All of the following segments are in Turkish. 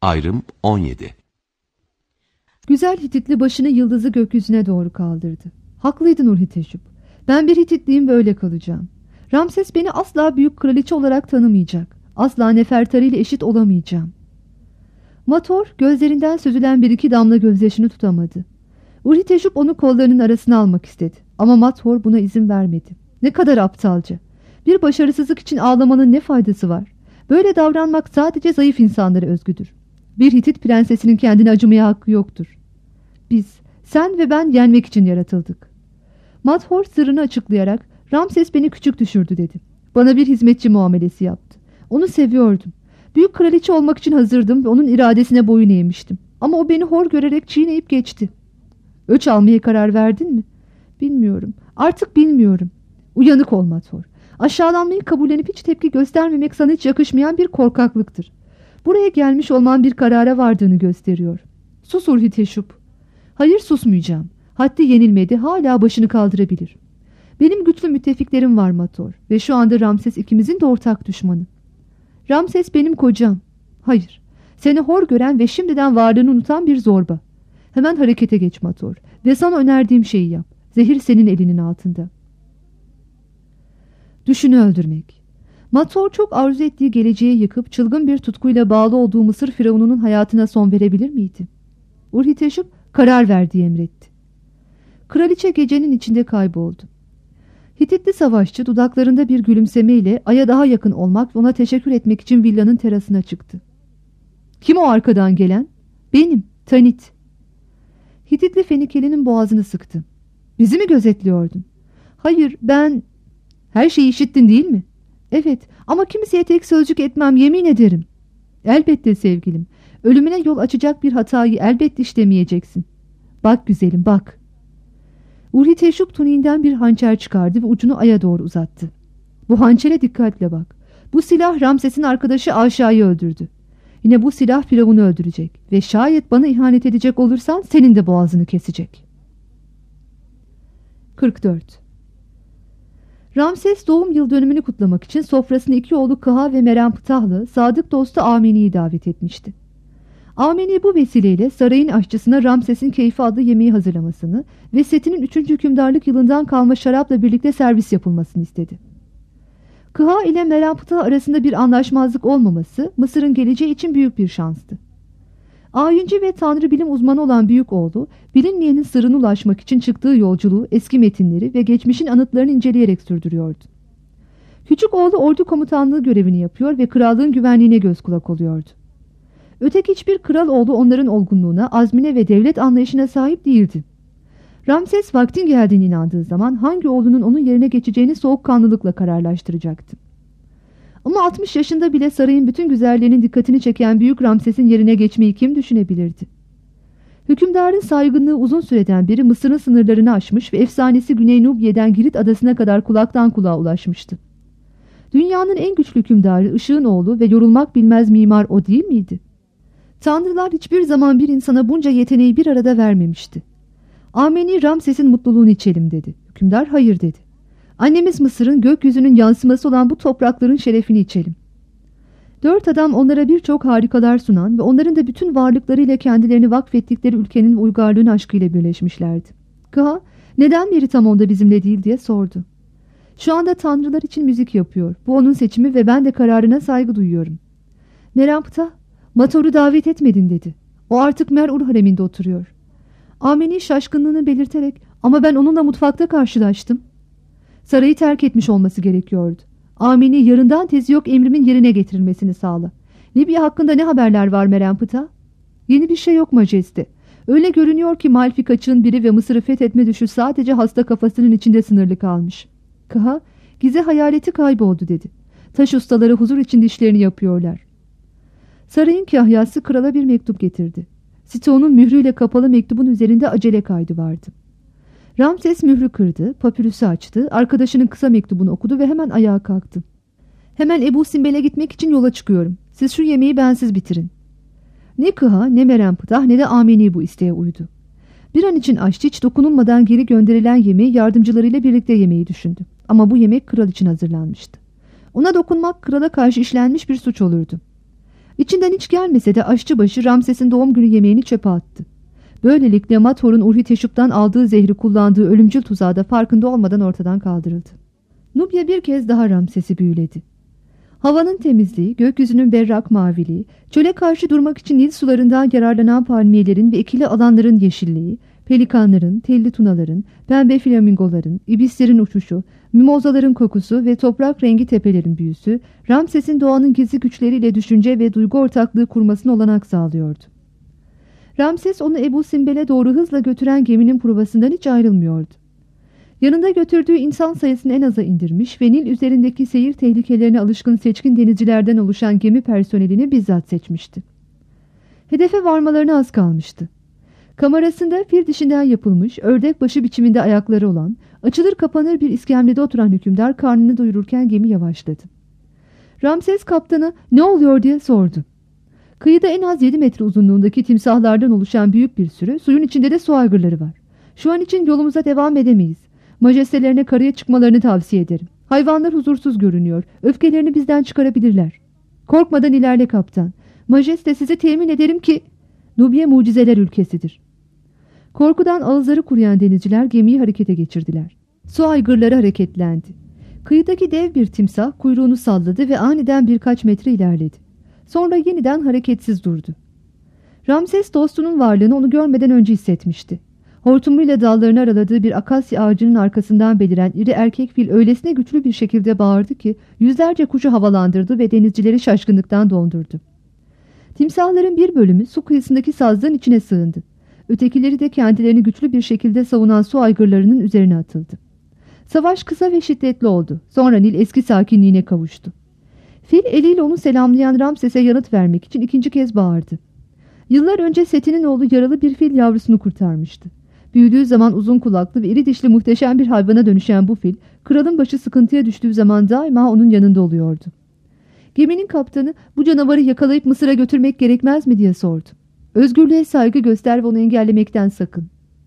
Ayrım 17. Güzel Hititli başını yıldızı gökyüzüne doğru kaldırdı. Haklıydın Urhiteşup. Ben bir Hititliyim ve öyle kalacağım. Ramses beni asla büyük kraliçe olarak tanımayacak. Asla Nefertari ile eşit olamayacağım. Mator gözlerinden süzülen bir iki damla gözyaşını tutamadı. Urhiteşup onu kollarının arasına almak istedi. Ama Mator buna izin vermedi. Ne kadar aptalca. Bir başarısızlık için ağlamanın ne faydası var? Böyle davranmak sadece zayıf insanlara özgüdür. Bir Hitit prensesinin kendine acımaya hakkı yoktur. Biz, sen ve ben yenmek için yaratıldık. Mathor sırrını açıklayarak Ramses beni küçük düşürdü dedi. Bana bir hizmetçi muamelesi yaptı. Onu seviyordum. Büyük kraliçe olmak için hazırdım ve onun iradesine boyun eğmiştim. Ama o beni hor görerek çiğneyip geçti. Öç almaya karar verdin mi? Bilmiyorum. Artık bilmiyorum. Uyanık ol Mathor. Aşağılanmayı kabullenip hiç tepki göstermemek sana hiç yakışmayan bir korkaklıktır. Buraya gelmiş olman bir karara vardığını gösteriyor. Sus Urhiteşup. Hayır, susmayacağım. Haddi yenilmedi, hala başını kaldırabilir. Benim güçlü müttefiklerim var Mathor ve şu anda Ramses ikimizin de ortak düşmanı. Ramses benim kocam. Hayır, seni hor gören ve şimdiden varlığını unutan bir zorba. Hemen harekete geç Mathor ve sana önerdiğim şeyi yap. Zehir senin elinin altında. Düşünü öldürmek. Mathor çok arzu ettiği geleceği yıkıp çılgın bir tutkuyla bağlı olduğu Mısır firavununun hayatına son verebilir miydi? Urhiteşup karar ver diye emretti. Kraliçe gecenin içinde kayboldu. Hititli savaşçı dudaklarında bir gülümsemeyle Ay'a daha yakın olmak ve ona teşekkür etmek için villanın terasına çıktı. Kim o arkadan gelen? Benim, Tanit. Hititli Fenikeli'nin boğazını sıktı. Bizi mi gözetliyordun? Hayır, ben... Her şeyi işittin değil mi? Evet, ama kimseye tek sözcük etmem, yemin ederim. Elbette sevgilim. Ölümüne yol açacak bir hatayı elbette işlemeyeceksin. Bak güzelim, bak. Urhiteşup tuniğinden bir hançer çıkardı ve ucunu Ay'a doğru uzattı. Bu hançere dikkatle bak. Bu silah Ramses'in arkadaşı Aşa'yı öldürdü. Yine bu silah Firavun'u öldürecek ve şayet bana ihanet edecek olursan senin de boğazını kesecek. 44. Ramses doğum yıl dönümünü kutlamak için sofrasına iki oğlu Kıha ve Merenptah'lı sadık dostu Ameni'yi davet etmişti. Ameni bu vesileyle sarayın aşçısına Ramses'in Keyfi adlı yemeği hazırlamasını ve Set'in 3. hükümdarlık yılından kalma şarapla birlikte servis yapılmasını istedi. Kıha ile Merenptah arasında bir anlaşmazlık olmaması Mısır'ın geleceği için büyük bir şanstı. Ayinci ve tanrı bilim uzmanı olan büyük oğlu, bilinmeyenin sırrına ulaşmak için çıktığı yolculuğu eski metinleri ve geçmişin anıtlarını inceleyerek sürdürüyordu. Küçük oğlu ordu komutanlığı görevini yapıyor ve krallığın güvenliğine göz kulak oluyordu. Öteki hiçbir kral oğlu onların olgunluğuna, azmine ve devlet anlayışına sahip değildi. Ramses vaktin geldiğine inandığı zaman hangi oğlunun onun yerine geçeceğini soğukkanlılıkla kararlaştıracaktı. Ama 60 yaşında bile sarayın bütün güzelliğinin dikkatini çeken büyük Ramses'in yerine geçmeyi kim düşünebilirdi? Hükümdarın saygınlığı uzun süreden beri Mısır'ın sınırlarını aşmış ve efsanesi Güney Nubya'dan Girit adasına kadar kulaktan kulağa ulaşmıştı. Dünyanın en güçlü hükümdarı, ışığın oğlu ve yorulmak bilmez mimar o değil miydi? Tanrılar hiçbir zaman bir insana bunca yeteneği bir arada vermemişti. Ameni Ramses'in mutluluğunu içelim dedi. Hükümdar hayır dedi. Annemiz Mısır'ın gökyüzünün yansıması olan bu toprakların şerefini içelim. 4 adam onlara birçok harikalar sunan ve onların da bütün varlıklarıyla kendilerini vakfettikleri ülkenin uygarlığın aşkıyla birleşmişlerdi. Kıha, neden Meritamon bizimle değil diye sordu. Şu anda tanrılar için müzik yapıyor. Bu onun seçimi ve ben de kararına saygı duyuyorum. Merenptah, Mator'u davet etmedin dedi. O artık Mer-Ur hareminde oturuyor. Ameni şaşkınlığını belirterek, ama ben onunla mutfakta karşılaştım. Sarayı terk etmiş olması gerekiyordu. Ameni yarından tezi yok emrimin yerine getirilmesini sağla. Libya hakkında ne haberler var Merenptah? Yeni bir şey yok majeste. Öyle görünüyor ki Malfi kaçığın biri ve Mısır'ı fethetme düşü sadece hasta kafasının içinde sınırlı kalmış. Kıha, Gize hayaleti kayboldu dedi. Taş ustaları huzur içinde işlerini yapıyorlar. Sarayın kahyası krala bir mektup getirdi. Sito'nun mührüyle kapalı mektubun üzerinde acele kaydı vardı. Ramses mührü kırdı, papirüsü açtı, arkadaşının kısa mektubunu okudu ve hemen ayağa kalktı. Hemen Ebu Simbel'e gitmek için yola çıkıyorum. Siz şu yemeği bensiz bitirin. Ne Kıha, ne Merenptah, ne de Ameni bu isteğe uydu. Bir an için aşçı hiç dokunulmadan geri gönderilen yemeği yardımcılarıyla birlikte yemeyi düşündü. Ama bu yemek kral için hazırlanmıştı. Ona dokunmak krala karşı işlenmiş bir suç olurdu. İçinden hiç gelmese de aşçıbaşı Ramses'in doğum günü yemeğini çöpe attı. Böylelikle Mathor'un Urhi-Teşup'tan aldığı zehri kullandığı ölümcül tuzağı da farkında olmadan ortadan kaldırıldı. Nubya bir kez daha Ramses'i büyüledi. Havanın temizliği, gökyüzünün berrak maviliği, çöle karşı durmak için Nil sularından yararlanan palmiyelerin ve ekili alanların yeşilliği, pelikanların, telli tunaların, pembe flamingoların, ibislerin uçuşu, mimozaların kokusu ve toprak rengi tepelerin büyüsü, Ramses'in doğanın gizli güçleriyle düşünce ve duygu ortaklığı kurmasına olanak sağlıyordu. Ramses onu Ebu Simbel'e doğru hızla götüren geminin provasından hiç ayrılmıyordu. Yanında götürdüğü insan sayısını en aza indirmiş ve Nil üzerindeki seyir tehlikelerine alışkın seçkin denizcilerden oluşan gemi personelini bizzat seçmişti. Hedefe varmalarına az kalmıştı. Kamerasında fil dişinden yapılmış, ördek başı biçiminde ayakları olan, açılır kapanır bir iskemlede oturan hükümdar karnını doyururken gemi yavaşladı. Ramses kaptana "Ne oluyor?" diye sordu. Kıyıda en az 7 metre uzunluğundaki timsahlardan oluşan büyük bir sürü, suyun içinde de su aygırları var. Şu an için yolumuza devam edemeyiz. Majestelerine karaya çıkmalarını tavsiye ederim. Hayvanlar huzursuz görünüyor. Öfkelerini bizden çıkarabilirler. Korkmadan ilerle kaptan. Majeste, size temin ederim ki Nubya mucizeler ülkesidir. Korkudan ağızları kuruyan denizciler gemiyi harekete geçirdiler. Su aygırları hareketlendi. Kıyıdaki dev bir timsah kuyruğunu salladı ve aniden birkaç metre ilerledi. Sonra yeniden hareketsiz durdu. Ramses dostunun varlığını onu görmeden önce hissetmişti. Hortumuyla dallarını araladığı bir akasya ağacının arkasından beliren iri erkek fil öylesine güçlü bir şekilde bağırdı ki yüzlerce kuşu havalandırdı ve denizcileri şaşkınlıktan dondurdu. Timsahların bir bölümü su kıyısındaki sazlığın içine sığındı. Ötekileri de kendilerini güçlü bir şekilde savunan su aygırlarının üzerine atıldı. Savaş kısa ve şiddetli oldu. Sonra Nil eski sakinliğine kavuştu. Fil eliyle onu selamlayan Ramses'e yanıt vermek için ikinci kez bağırdı. Yıllar önce Seti'nin oğlu yaralı bir fil yavrusunu kurtarmıştı. Büyüdüğü zaman uzun kulaklı ve iri dişli muhteşem bir hayvana dönüşen bu fil, kralın başı sıkıntıya düştüğü zaman daima onun yanında oluyordu. Geminin kaptanı, "Bu canavarı yakalayıp Mısır'a götürmek gerekmez mi?" diye sordu. "Özgürlüğe saygı göster ve onu engellemekten sakın."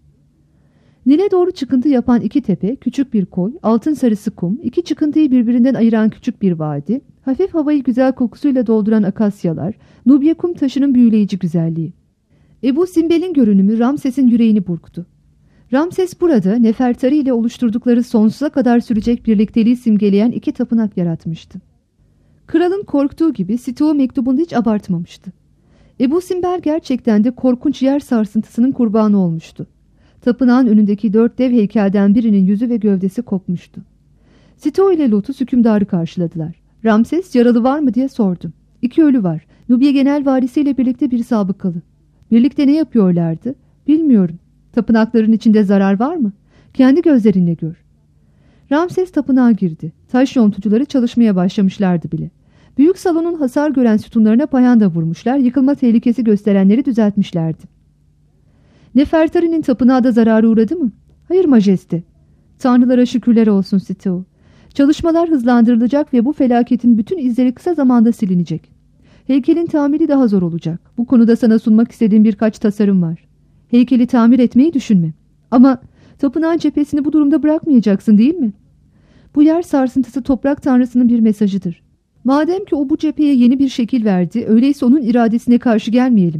Nil'e doğru çıkıntı yapan iki tepe, küçük bir koy, altın sarısı kum, iki çıkıntıyı birbirinden ayıran küçük bir vadi, hafif havayı güzel kokusuyla dolduran akasyalar, Nubya kum taşının büyüleyici güzelliği. Ebu Simbel'in görünümü Ramses'in yüreğini burktu. Ramses burada Nefertari ile oluşturdukları sonsuza kadar sürecek birlikteliği simgeleyen iki tapınak yaratmıştı. Kralın korktuğu gibi Sito mektubunu hiç abartmamıştı. Ebu Simbel gerçekten de korkunç yer sarsıntısının kurbanı olmuştu. Tapınağın önündeki 4 dev heykelden birinin yüzü ve gövdesi kopmuştu. Sito ile Lotus hükümdarı karşıladılar. Ramses yaralı var mı diye sordu. 2 ölü var. Nubya genel varisiyle birlikte bir sabıkalı. Birlikte ne yapıyorlardı? Bilmiyorum. Tapınakların içinde zarar var mı? Kendi gözlerinle gör. Ramses tapınağa girdi. Taş yontucuları çalışmaya başlamışlardı bile. Büyük salonun hasar gören sütunlarına payanda vurmuşlar, yıkılma tehlikesi gösterenleri düzeltmişlerdi. Nefertari'nin tapınağı da zarara uğradı mı? Hayır majeste. Tanrılara şükürler olsun Sito. Çalışmalar hızlandırılacak ve bu felaketin bütün izleri kısa zamanda silinecek. Heykelin tamiri daha zor olacak. Bu konuda sana sunmak istediğim birkaç tasarım var. Heykeli tamir etmeyi düşünme. Ama tapınağın cephesini bu durumda bırakmayacaksın değil mi? Bu yer sarsıntısı toprak tanrısının bir mesajıdır. Madem ki o bu cepheye yeni bir şekil verdi, öyleyse onun iradesine karşı gelmeyelim.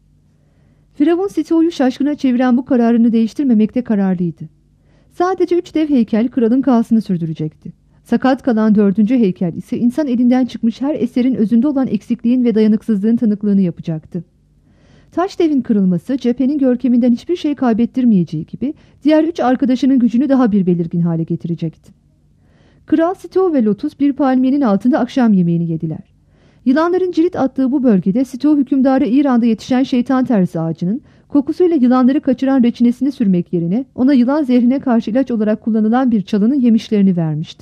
Firavun Sito'yu şaşkına çeviren bu kararını değiştirmemekte kararlıydı. Sadece 3 dev heykel kralın kalsını sürdürecekti. Sakat kalan 4. heykel ise insan elinden çıkmış her eserin özünde olan eksikliğin ve dayanıksızlığın tanıklığını yapacaktı. Taş devin kırılması cephenin görkeminden hiçbir şey kaybettirmeyeceği gibi diğer 3 arkadaşının gücünü daha bir belirgin hale getirecekti. Kral Sito ve Lotus bir palmiyenin altında akşam yemeğini yediler. Yılanların cirit attığı bu bölgede Sito hükümdarı İran'da yetişen şeytan tersi ağacının kokusuyla yılanları kaçıran reçinesini sürmek yerine ona yılan zehrine karşı ilaç olarak kullanılan bir çalının yemişlerini vermişti.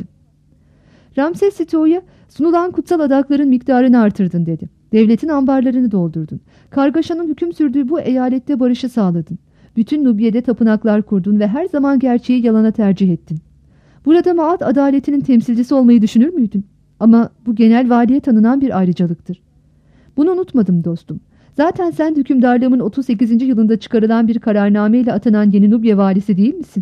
Ramses Sito'ya sunulan kutsal adakların miktarını artırdın dedi. Devletin ambarlarını doldurdun. Kargaşanın hüküm sürdüğü bu eyalette barışı sağladın. Bütün Nubya'da tapınaklar kurdun ve her zaman gerçeği yalana tercih ettin. Burada Maat adaletinin temsilcisi olmayı düşünür müydün? Ama bu genel valiye tanınan bir ayrıcalıktır. Bunu unutmadım dostum. Zaten sen hükümdarlığımın 38. yılında çıkarılan bir kararnameyle atanan yeni Nubya valisi değil misin?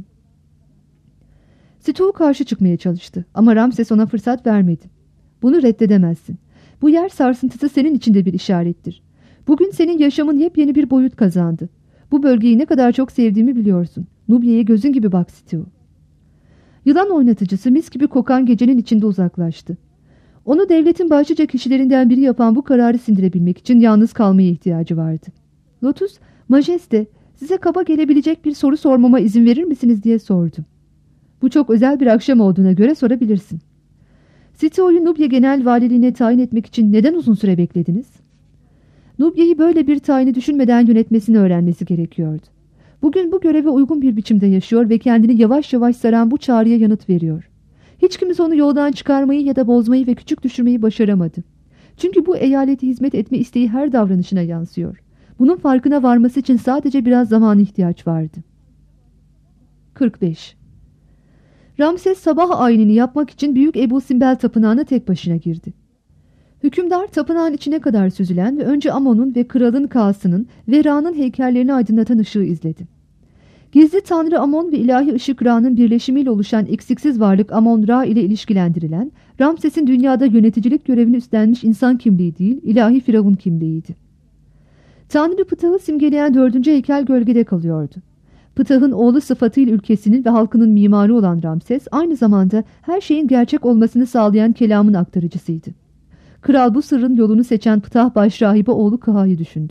Sito karşı çıkmaya çalıştı ama Ramses ona fırsat vermedi. Bunu reddedemezsin. Bu yer sarsıntısı senin için de bir işarettir. Bugün senin yaşamın yepyeni bir boyut kazandı. Bu bölgeyi ne kadar çok sevdiğimi biliyorsun. Nubye'ye gözün gibi bak Stu. Yılan oynatıcısı mis gibi kokan gecenin içinde uzaklaştı. Onu devletin başlıca kişilerinden biri yapan bu kararı sindirebilmek için yalnız kalmaya ihtiyacı vardı. Lotus, "Majeste, size kaba gelebilecek bir soru sormama izin verir misiniz?" diye sordu. "Bu çok özel bir akşam olduğuna göre sorabilirsin." "Sito'yu Nubya Genel Valiliğine tayin etmek için neden uzun süre beklediniz?" Nubya'yı böyle bir tayini düşünmeden yönetmesini öğrenmesi gerekiyordu. Bugün bu göreve uygun bir biçimde yaşıyor ve kendini yavaş yavaş saran bu çağrıya yanıt veriyor. Hiç kimse onu yoldan çıkarmayı ya da bozmayı ve küçük düşürmeyi başaramadı. Çünkü bu eyalete hizmet etme isteği her davranışına yansıyor. Bunun farkına varması için sadece biraz zamana ihtiyaç vardı. 45. Ramses sabah ayinini yapmak için Büyük Ebu Simbel tapınağına tek başına girdi. Hükümdar tapınağın içine kadar süzülen ve önce Amon'un ve kralın Ka'sının ve Ra'nın heykellerini aydınlatan ışığı izledi. Gizli tanrı Amon ve ilahi ışık Ra'nın birleşimiyle oluşan eksiksiz varlık Amon-Ra ile ilişkilendirilen, Ramses'in dünyada yöneticilik görevini üstlenmiş insan kimliği değil, ilahi firavun kimliğiydi. Tanrı Ptah'ı simgeleyen 4. heykel gölgede kalıyordu. Ptah'ın oğlu sıfatıyla ülkesinin ve halkının mimarı olan Ramses, aynı zamanda her şeyin gerçek olmasını sağlayan kelamın aktarıcısıydı. Kral bu sırrın yolunu seçen Ptah başrahibi oğlu Kaha'yı düşündü.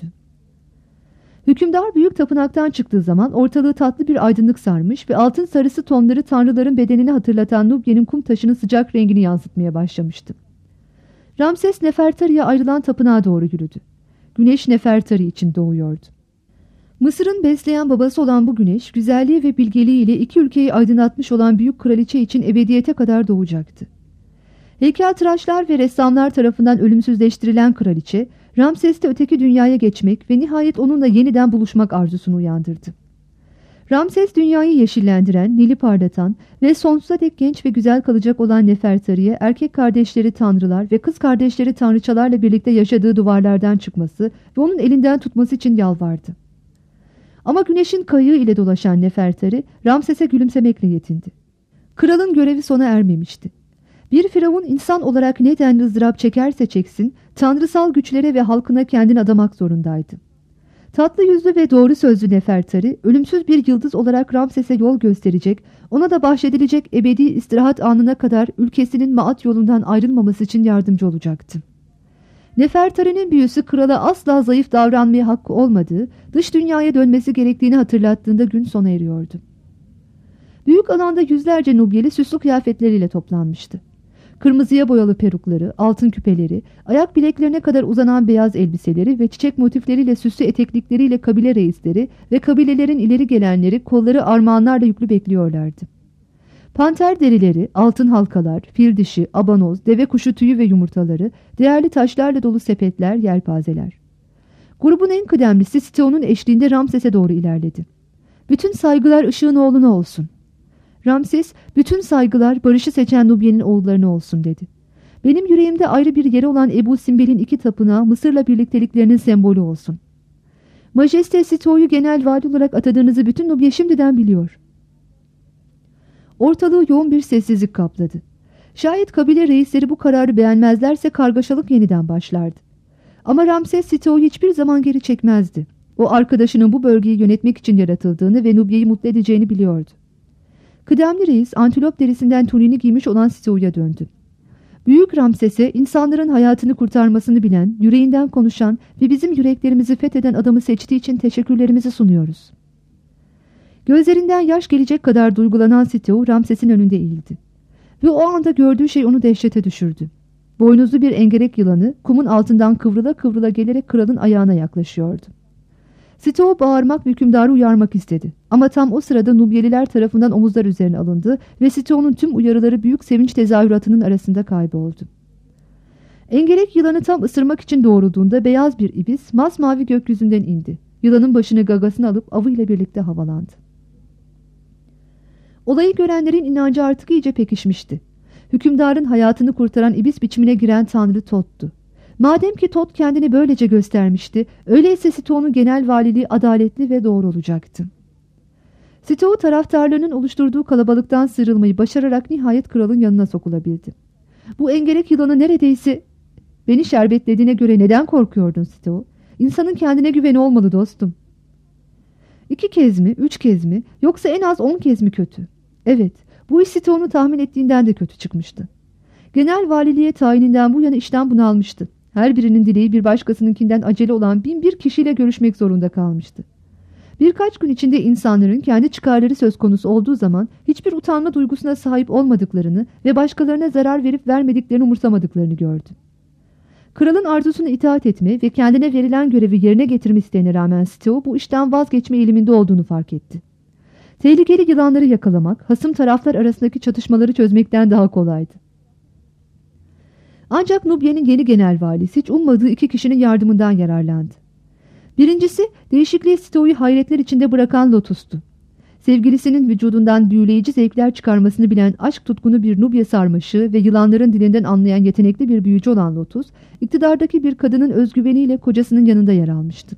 Hükümdar büyük tapınaktan çıktığı zaman ortalığı tatlı bir aydınlık sarmış ve altın sarısı tonları tanrıların bedenini hatırlatan Nubye'nin kum taşının sıcak rengini yansıtmaya başlamıştı. Ramses Nefertari'ye ayrılan tapınağa doğru yürüdü. Güneş Nefertari için doğuyordu. Mısır'ın besleyen babası olan bu güneş, güzelliği ve bilgeliğiyle iki ülkeyi aydınlatmış olan büyük kraliçe için ebediyete kadar doğacaktı. Heykeltıraşlar ve ressamlar tarafından ölümsüzleştirilen kraliçe, Ramses'te öteki dünyaya geçmek ve nihayet onunla yeniden buluşmak arzusunu uyandırdı. Ramses dünyayı yeşillendiren, Nil'i parlatan ve sonsuza dek genç ve güzel kalacak olan Nefertari'ye erkek kardeşleri tanrılar ve kız kardeşleri tanrıçalarla birlikte yaşadığı duvarlardan çıkması ve onun elinden tutması için yalvardı. Ama güneşin kayığı ile dolaşan Nefertari, Ramses'e gülümsemekle yetindi. Kralın görevi sona ermemişti. Bir firavun insan olarak ne denli ızdırap çekerse çeksin, tanrısal güçlere ve halkına kendini adamak zorundaydı. Tatlı yüzlü ve doğru sözlü Nefertari, ölümsüz bir yıldız olarak Ramses'e yol gösterecek, ona da bahşedilecek ebedi istirahat anına kadar ülkesinin maat yolundan ayrılmaması için yardımcı olacaktı. Nefertari'nin büyüsü krala asla zayıf davranmaya hakkı olmadığı, dış dünyaya dönmesi gerektiğini hatırlattığında gün sona eriyordu. Büyük alanda yüzlerce Nubyeli süslü kıyafetleriyle toplanmıştı. Kırmızıya boyalı perukları, altın küpeleri, ayak bileklerine kadar uzanan beyaz elbiseleri ve çiçek motifleriyle süslü eteklikleriyle kabile reisleri ve kabilelerin ileri gelenleri kolları armağanlarla yüklü bekliyorlardı. Panter derileri, altın halkalar, fil dişi, abanoz, deve kuşu tüyü ve yumurtaları, değerli taşlarla dolu sepetler, yelpazeler. Grubun en kıdemlisi Siteo'nun eşliğinde Ramses'e doğru ilerledi. "Bütün saygılar ışığın oğluna olsun." Ramses, "Bütün saygılar barışı seçen Nubye'nin oğullarına olsun." dedi. "Benim yüreğimde ayrı bir yeri olan Ebu Simbel'in iki tapınağı Mısır'la birlikteliklerinin sembolü olsun. Majeste Sito'yu genel vali olarak atadığınızı bütün Nubye şimdiden biliyor." Ortalığı yoğun bir sessizlik kapladı. Şayet kabile reisleri bu kararı beğenmezlerse kargaşalık yeniden başlardı. Ama Ramses Sito'yu hiçbir zaman geri çekmezdi. O arkadaşının bu bölgeyi yönetmek için yaratıldığını ve Nubye'yi mutlu edeceğini biliyordu. Kıdemli reis antilop derisinden tunini giymiş olan Sito'ya döndü. "Büyük Ramses'e insanların hayatını kurtarmasını bilen, yüreğinden konuşan ve bizim yüreklerimizi fetheden adamı seçtiği için teşekkürlerimizi sunuyoruz." Gözlerinden yaş gelecek kadar duygulanan Sito Ramses'in önünde eğildi. Ve o anda gördüğü şey onu dehşete düşürdü. Boynuzlu bir engerek yılanı kumun altından kıvrıla kıvrıla gelerek kralın ayağına yaklaşıyordu. Sito bağırmak ve hükümdarı uyarmak istedi. Ama tam o sırada Nubyeliler tarafından omuzlar üzerine alındı ve Sito'nun tüm uyarıları büyük sevinç tezahüratının arasında kayboldu. Engerek yılanı tam ısırmak için doğrulduğunda beyaz bir ibis masmavi gökyüzünden indi. Yılanın başını gagasına alıp avıyla birlikte havalandı. Olayı görenlerin inancı artık iyice pekişmişti. Hükümdarın hayatını kurtaran ibis biçimine giren tanrı Tot'tu. Madem ki Tot kendini böylece göstermişti, öyleyse Sito'nun genel valiliği adaletli ve doğru olacaktı. Sito taraftarlarının oluşturduğu kalabalıktan sıyrılmayı başararak nihayet kralın yanına sokulabildi. Bu engerek yılanı neredeyse... Beni şerbetlediğine göre neden korkuyordun Sito? İnsanın kendine güveni olmalı dostum. 2 kez mi, 3 kez mi, yoksa en az 10 kez mi kötü? Evet, bu iş Sito'nun tahmin ettiğinden de kötü çıkmıştı. Genel valiliğe tayininden bu yana işten bunalmıştı. Her birinin dileği bir başkasınınkinden acele olan 1001 kişiyle görüşmek zorunda kalmıştı. Birkaç gün içinde insanların kendi çıkarları söz konusu olduğu zaman hiçbir utanma duygusuna sahip olmadıklarını ve başkalarına zarar verip vermediklerini umursamadıklarını gördü. Kralın arzusuna itaat etme ve kendine verilen görevi yerine getirme isteğine rağmen Sito bu işten vazgeçme eğiliminde olduğunu fark etti. Tehlikeli yılanları yakalamak, hasım taraflar arasındaki çatışmaları çözmekten daha kolaydı. Ancak Nubya'nın yeni genel valisi hiç ummadığı 2 kişinin yardımından yararlandı. Birincisi, değişikliğe Sito'yu hayretler içinde bırakan Lotus'tu. Sevgilisinin vücudundan büyüleyici zevkler çıkarmasını bilen aşk tutkunu bir Nubya sarmaşığı ve yılanların dilinden anlayan yetenekli bir büyücü olan Lotus, iktidardaki bir kadının özgüveniyle kocasının yanında yer almıştı.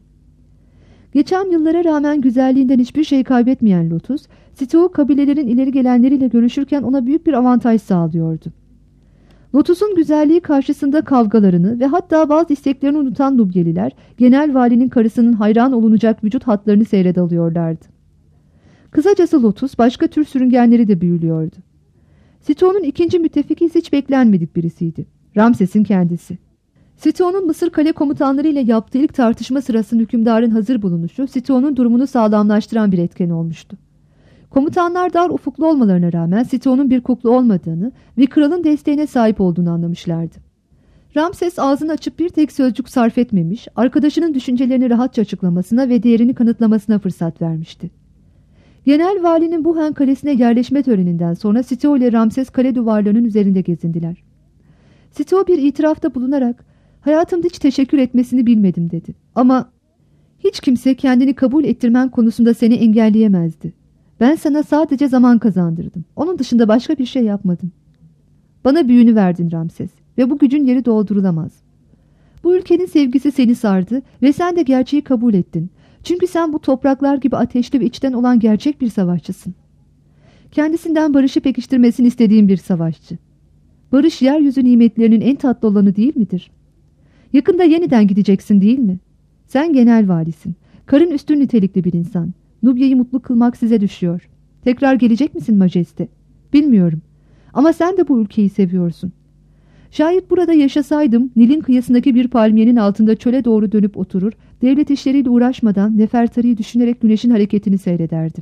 Geçen yıllara rağmen güzelliğinden hiçbir şey kaybetmeyen Lotus, Sito kabilelerin ileri gelenleriyle görüşürken ona büyük bir avantaj sağlıyordu. Lotus'un güzelliği karşısında kavgalarını ve hatta bazı isteklerini unutan Nubyeliler, genel valinin karısının hayran olunacak vücut hatlarını seyredalıyorlardı. Kısacası Lotus başka tür sürüngenleri de büyülüyordu. Sito'nun ikinci müttefiki hiç beklenmedik birisiydi. Ramses'in kendisi. Sito'nun Mısır kale komutanları ile yaptığı ilk tartışma sırasında hükümdarın hazır bulunuşu Sito'nun durumunu sağlamlaştıran bir etken olmuştu. Komutanlar dar ufuklu olmalarına rağmen Sito'nun bir kukla olmadığını ve kralın desteğine sahip olduğunu anlamışlardı. Ramses ağzını açıp bir tek sözcük sarf etmemiş, arkadaşının düşüncelerini rahatça açıklamasına ve değerini kanıtlamasına fırsat vermişti. Genel valinin Buhen kalesine yerleşme töreninden sonra Sito ile Ramses kale duvarlarının üzerinde gezindiler. Sito bir itirafta bulunarak hayatımda hiç teşekkür etmesini bilmedim dedi. Ama hiç kimse kendini kabul ettirmen konusunda seni engelleyemezdi. Ben sana sadece zaman kazandırdım. Onun dışında başka bir şey yapmadım. Bana büyünü verdin Ramses ve bu gücün yeri doldurulamaz. Bu ülkenin sevgisi seni sardı ve sen de gerçeği kabul ettin. Çünkü sen bu topraklar gibi ateşli ve içten olan gerçek bir savaşçısın. Kendisinden barışı pekiştirmesini istediğin bir savaşçı. Barış yeryüzü nimetlerinin en tatlı olanı değil midir? Yakında yeniden gideceksin değil mi? Sen genel valisin. Karın üstün nitelikli bir insan. Nubya'yı mutlu kılmak size düşüyor. Tekrar gelecek misin majeste? Bilmiyorum. Ama sen de bu ülkeyi seviyorsun. Şayet burada yaşasaydım Nil'in kıyısındaki bir palmiyenin altında çöle doğru dönüp oturur, devlet işleriyle uğraşmadan Nefertari'yi düşünerek güneşin hareketini seyrederdim.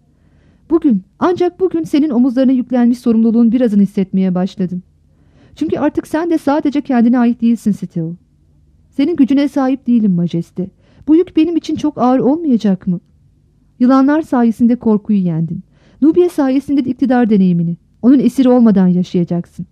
Bugün, ancak bugün senin omuzlarına yüklenmiş sorumluluğun birazını hissetmeye başladım. Çünkü artık sen de sadece kendine ait değilsin Sito. Senin gücüne sahip değilim majeste. Bu yük benim için çok ağır olmayacak mı? Yılanlar sayesinde korkuyu yendin. Nubya sayesinde de iktidar deneyimini. Onun esiri olmadan yaşayacaksın.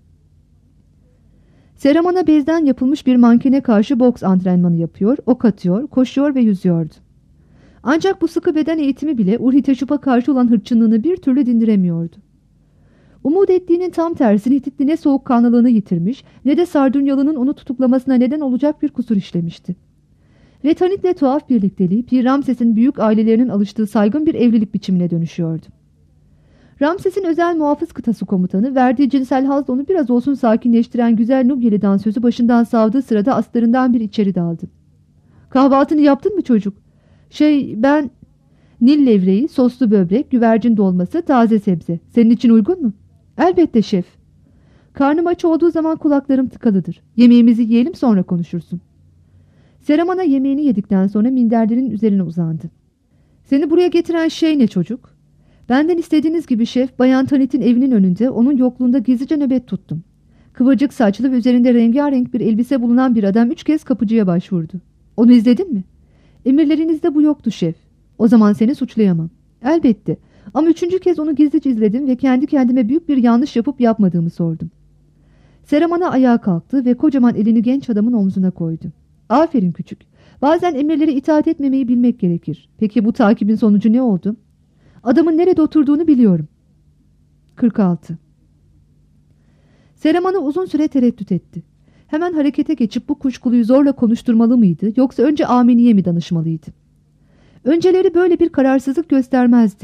Seramana bezden yapılmış bir mankene karşı boks antrenmanı yapıyor, ok atıyor, koşuyor ve yüzüyordu. Ancak bu sıkı beden eğitimi bile Urhiteşup'a karşı olan hırçınlığını bir türlü dindiremiyordu. Umut ettiğinin tam tersini Hititli ne soğukkanlılığını yitirmiş ne de Sardunyalı'nın onu tutuklamasına neden olacak bir kusur işlemişti. Ve Tanit'le tuhaf birlikteliği Pir Ramses'in büyük ailelerinin alıştığı saygın bir evlilik biçimine dönüşüyordu. Ramses'in özel muhafız kıtası komutanı verdiği cinsel hazla onu biraz olsun sakinleştiren güzel Nubyeli dansözü başından savdığı sırada aslarından bir içeri daldı. Kahvaltını yaptın mı çocuk? Ben... Nil levreği, soslu böbrek, güvercin dolması, taze sebze. Senin için uygun mu? Elbette şef. Karnım aç olduğu zaman kulaklarım tıkalıdır. Yemeğimizi yiyelim sonra konuşursun. Seramana yemeğini yedikten sonra minderlerin üzerine uzandı. Seni buraya getiren şey ne çocuk? Benden istediğiniz gibi şef, Bayan Tanit'in evinin önünde onun yokluğunda gizlice nöbet tuttum. Kıvırcık saçlı ve üzerinde rengarenk bir elbise bulunan bir adam 3 kez kapıcıya başvurdu. Onu izledin mi? Emirlerinizde bu yoktu şef. O zaman seni suçlayamam. Elbette. Ama 3. kez onu gizlice izledim ve kendi kendime büyük bir yanlış yapıp yapmadığımı sordum. Seramana ayağa kalktı ve kocaman elini genç adamın omzuna koydu. Aferin küçük. Bazen emirlere itaat etmemeyi bilmek gerekir. Peki bu takibin sonucu ne oldu? Adamın nerede oturduğunu biliyorum. 46. Seramana uzun süre tereddüt etti. Hemen harekete geçip bu kuşkuluyu zorla konuşturmalı mıydı yoksa önce Amini'ye mi danışmalıydı? Önceleri böyle bir kararsızlık göstermezdi.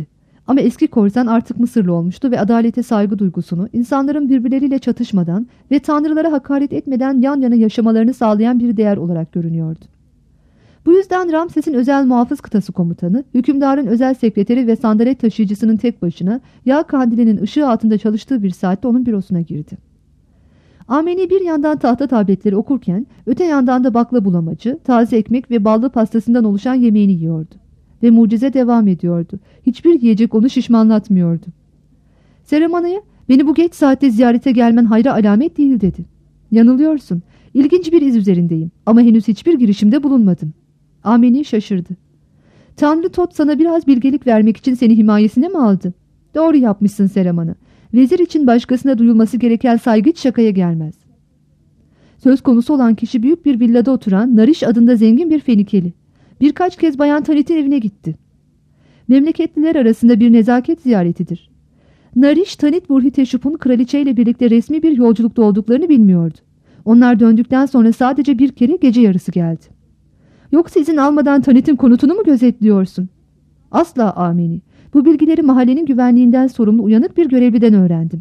Ama eski korsan artık Mısırlı olmuştu ve adalete saygı duygusunu, insanların birbirleriyle çatışmadan ve tanrılara hakaret etmeden yan yana yaşamalarını sağlayan bir değer olarak görünüyordu. Bu yüzden Ramses'in özel muhafız kıtası komutanı, hükümdarın özel sekreteri ve sandalet taşıyıcısının tek başına yağ kandilinin ışığı altında çalıştığı bir saatte onun bürosuna girdi. Ameni bir yandan tahta tabletleri okurken, öte yandan da bakla bulamacı, taze ekmek ve ballı pastasından oluşan yemeğini yiyordu. Ve mucize devam ediyordu. Hiçbir yiyecek onu şişmanlatmıyordu. Seremana'ya, "Beni bu geç saatte ziyarete gelmen hayra alamet değil," dedi. "Yanılıyorsun. İlginç bir iz üzerindeyim ama henüz hiçbir girişimde bulunmadım." Ameni şaşırdı. "Tanrı Tot sana biraz bilgelik vermek için seni himayesine mi aldı?" "Doğru yapmışsın Sereman'a. Vezir için başkasına duyulması gereken saygı hiç şakaya gelmez." Söz konusu olan kişi büyük bir villada oturan Nariş adında zengin bir Fenikeli. Birkaç kez Bayan Tanit'in evine gitti. Memleketliler arasında bir nezaket ziyaretidir. Nariş, Tanit Burhiteşup'un kraliçeyle birlikte resmi bir yolculukta olduklarını bilmiyordu. Onlar döndükten sonra sadece bir kere gece yarısı geldi. "Yoksa izin almadan Tanit'in konutunu mu gözetliyorsun?" "Asla Ameni. Bu bilgileri mahallenin güvenliğinden sorumlu uyanık bir görevliden öğrendim."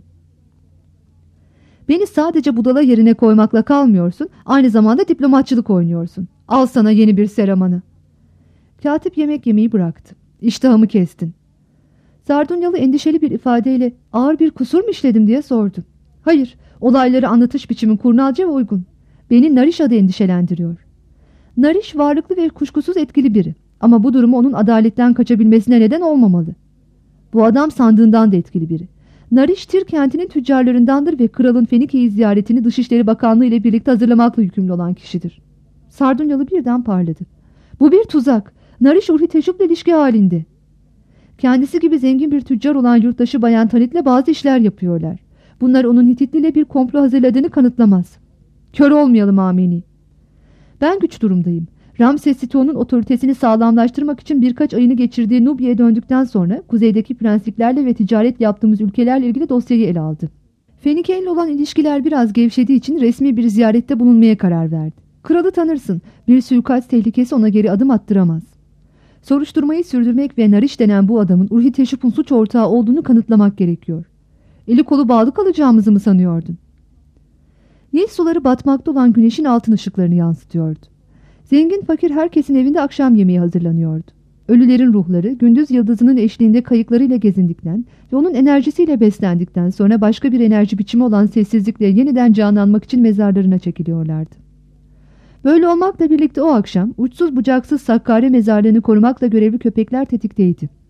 "Beni sadece budala yerine koymakla kalmıyorsun, aynı zamanda diplomatçılık oynuyorsun. Al sana yeni bir Seraman'ı." Katip yemek yemeyi bıraktı. "İştahımı kestin." Sardunyalı endişeli bir ifadeyle "Ağır bir kusur mu işledim?" diye sordu. "Hayır, olayları anlatış biçimin kurnazca ve uygun. Beni Nariş adı endişelendiriyor." Nariş varlıklı ve kuşkusuz etkili biri. Ama bu durumu onun adaletten kaçabilmesine neden olmamalı. Bu adam sandığından da etkili biri. Nariş, Tir kentinin tüccarlarındandır ve kralın Fenike'yi ziyaretini Dışişleri Bakanlığı ile birlikte hazırlamakla yükümlü olan kişidir. Sardunyalı birden parladı. "Bu bir tuzak. Nariş Urhiteşup'la ilişki halinde. Kendisi gibi zengin bir tüccar olan yurttaşı Bayan Tanit'le bazı işler yapıyorlar. Bunlar onun Hititli ile bir komplo hazırladığını kanıtlamaz." "Kör olmayalım Ameni. Ben güç durumdayım. Ramses Sito'nun otoritesini sağlamlaştırmak için birkaç ayını geçirdiği Nubya'ya döndükten sonra kuzeydeki prensliklerle ve ticaret yaptığımız ülkelerle ilgili dosyayı ele aldı. Fenike ile olan ilişkiler biraz gevşediği için resmi bir ziyarette bulunmaya karar verdi. Kralı tanırsın. Bir suikast tehlikesi ona geri adım attıramaz. Soruşturmayı sürdürmek ve Nariş denen bu adamın Urhiteşup'un suç ortağı olduğunu kanıtlamak gerekiyor. Eli kolu bağlı kalacağımızı mı sanıyordun?" Nil suları batmakta olan güneşin altın ışıklarını yansıtıyordu. Zengin fakir herkesin evinde akşam yemeği hazırlanıyordu. Ölülerin ruhları gündüz yıldızının eşliğinde kayıklarıyla gezindikten ve onun enerjisiyle beslendikten sonra başka bir enerji biçimi olan sessizlikle yeniden canlanmak için mezarlarına çekiliyorlardı. Böyle olmakla birlikte o akşam uçsuz bucaksız Sakkare mezarlığını korumakla görevli köpekler tetikteydi.